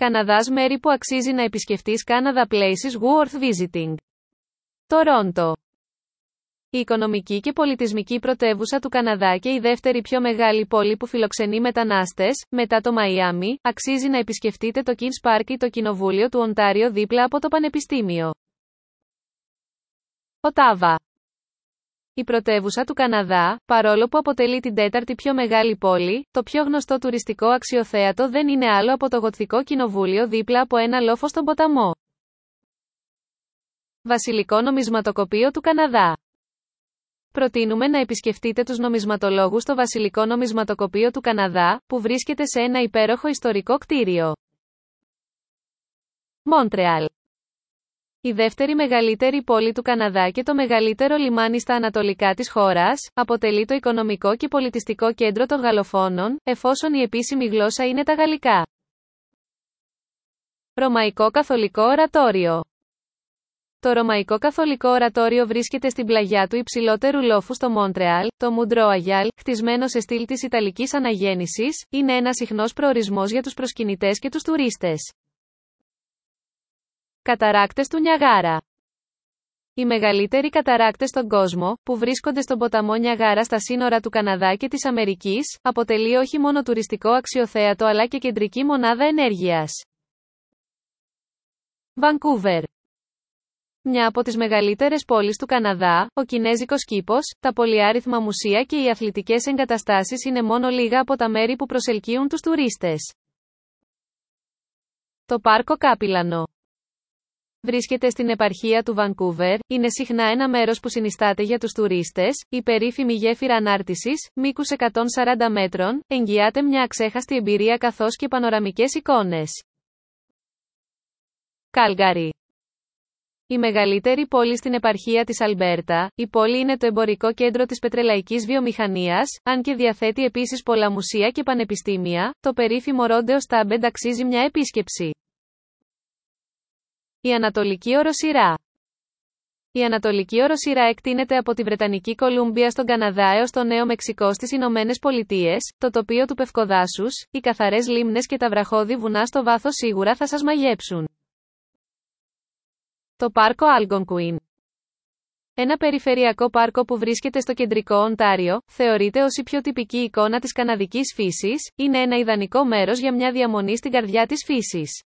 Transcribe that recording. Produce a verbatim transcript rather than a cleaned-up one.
Καναδάς, μέρη που αξίζει να επισκεφτείς. Canada places worth visiting. Τορόντο. Η οικονομική και πολιτισμική πρωτεύουσα του Καναδά και η δεύτερη πιο μεγάλη πόλη που φιλοξενεί μετανάστες, μετά το Μαϊάμι, αξίζει να επισκεφτείτε το Queen's Park ή το Κοινοβούλιο του Οντάριο δίπλα από το Πανεπιστήμιο. Οτάβα. Η πρωτεύουσα του Καναδά, παρόλο που αποτελεί την τέταρτη πιο μεγάλη πόλη, το πιο γνωστό τουριστικό αξιοθέατο δεν είναι άλλο από το Γοτθικό Κοινοβούλιο δίπλα από ένα λόφο στον ποταμό. Βασιλικό Νομισματοκοπείο του Καναδά. Προτείνουμε να επισκεφτείτε τους νομισματολόγους στο Βασιλικό Νομισματοκοπείο του Καναδά, που βρίσκεται σε ένα υπέροχο ιστορικό κτίριο. Μόντρεαλ. Η δεύτερη μεγαλύτερη πόλη του Καναδά και το μεγαλύτερο λιμάνι στα ανατολικά της χώρας, αποτελεί το οικονομικό και πολιτιστικό κέντρο των γαλλοφώνων, εφόσον η επίσημη γλώσσα είναι τα γαλλικά. Ρωμαϊκό Καθολικό Ορατόριο. Το Ρωμαϊκό Καθολικό Ορατόριο βρίσκεται στην πλαγιά του υψηλότερου λόφου στο Μόντρεαλ, το Μουντρό-Αγιάλ, χτισμένο σε στυλ της Ιταλικής Αναγέννησης, είναι ένας συχνός προορισμός για τους προσκυνητές και τους τουρίστες. Καταράκτες του Νιαγάρα. Οι μεγαλύτεροι καταράκτες στον κόσμο, που βρίσκονται στον ποταμό Νιαγάρα στα σύνορα του Καναδά και της Αμερικής, αποτελεί όχι μόνο τουριστικό αξιοθέατο αλλά και κεντρική μονάδα ενέργειας. Βανκούβερ. Μια από τις μεγαλύτερες πόλεις του Καναδά, ο Κινέζικος κήπος, τα πολυάριθμα μουσεία και οι αθλητικές εγκαταστάσεις είναι μόνο λίγα από τα μέρη που προσελκύουν τους τουρίστες. Το Πάρκο Κάπιλανο. Βρίσκεται στην επαρχία του Βανκούβερ, είναι συχνά ένα μέρος που συνιστάται για τους τουρίστες, η περίφημη γέφυρα ανάρτησης, μήκους εκατόν σαράντα μέτρων, εγγυάται μια αξέχαστη εμπειρία καθώς και πανοραμικές εικόνες. Κάλγαρι. Η μεγαλύτερη πόλη στην επαρχία της Αλμπέρτα, η πόλη είναι το εμπορικό κέντρο της πετρελαϊκής βιομηχανίας, αν και διαθέτει επίσης πολλά μουσεία και πανεπιστήμια, το περίφημο Ρόντεο Στάμπεντ αξίζει μια επίσκεψη. Η Ανατολική Οροσειρά. Η Ανατολική Οροσειρά εκτείνεται από τη Βρετανική Κολούμπια στον Καναδά έως το Νέο Μεξικό στις Ηνωμένες Πολιτείες, το τοπίο του πευκοδάσους, οι καθαρές λίμνες και τα βραχώδη βουνά στο βάθος σίγουρα θα σας μαγέψουν. Το Πάρκο Algonquin. Ένα περιφερειακό πάρκο που βρίσκεται στο κεντρικό Οντάριο, θεωρείται ως η πιο τυπική εικόνα της καναδικής φύσης, είναι ένα ιδανικό μέρος για μια διαμονή στην καρδιά της φύσης.